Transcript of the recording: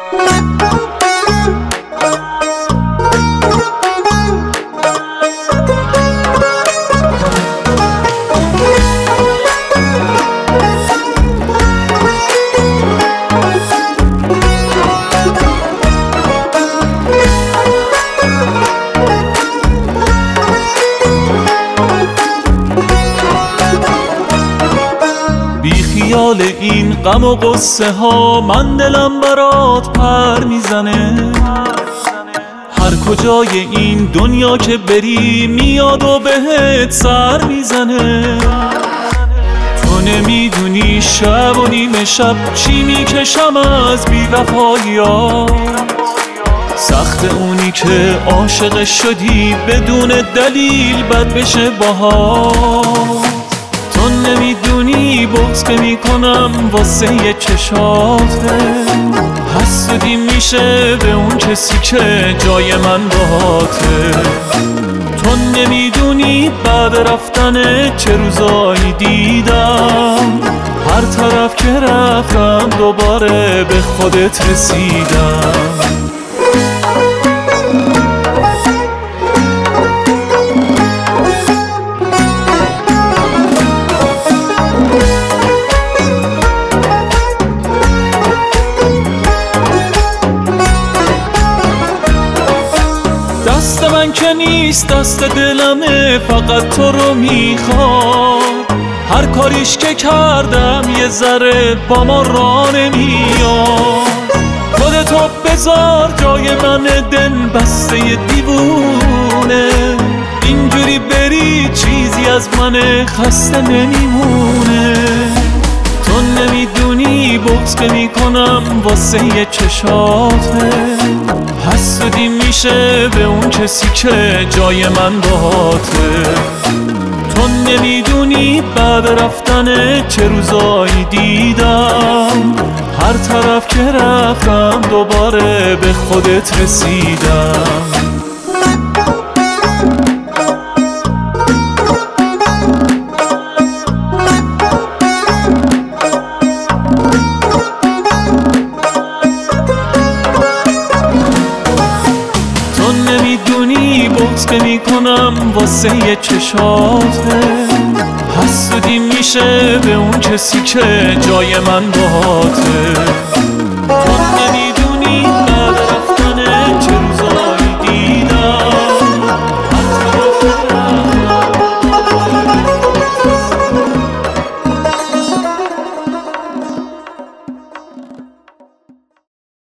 خیال این غم و قصه ها من دلم برات پر میزنه. هر کجای این دنیا که بری میاد و بهت سر میزنه. تو نمیدونی شب و نیمه شب چی میکشم از بی‌وفایی‌ها. سخت اونی که عاشق شدی بدون دلیل بد بشه باهات. تو نمیدونی بغض که میکنم واسه یه چشاته. حسودی میشه به اون کسی که جای من باهاته. تو نمیدونی بعد رفتن چه روزایی دیدم. هر طرف که رفتم دوباره به خودت رسیدم. دست من که نیست دست دلمه، فقط تو رو میخواد. هر کاریش که کردم یه ذره با ما را نمیاد. خودتو بذار جای من دل بسته دیوونه. اینجوری بری چیزی از من خسته نمیمونه. تو نمیدونی بغض که میکنم واسه یه چشاته. حسودی میشه به اون کسی که جای من باهاته. تو نمیدونی بعد رفتن چه روزایی دیدم. هر طرف که رفتم دوباره به خودت رسیدم. نمیدونی بغض که میکنم واسه یه چشاته. حسودی میشه به اون کسی که جای من باهاته.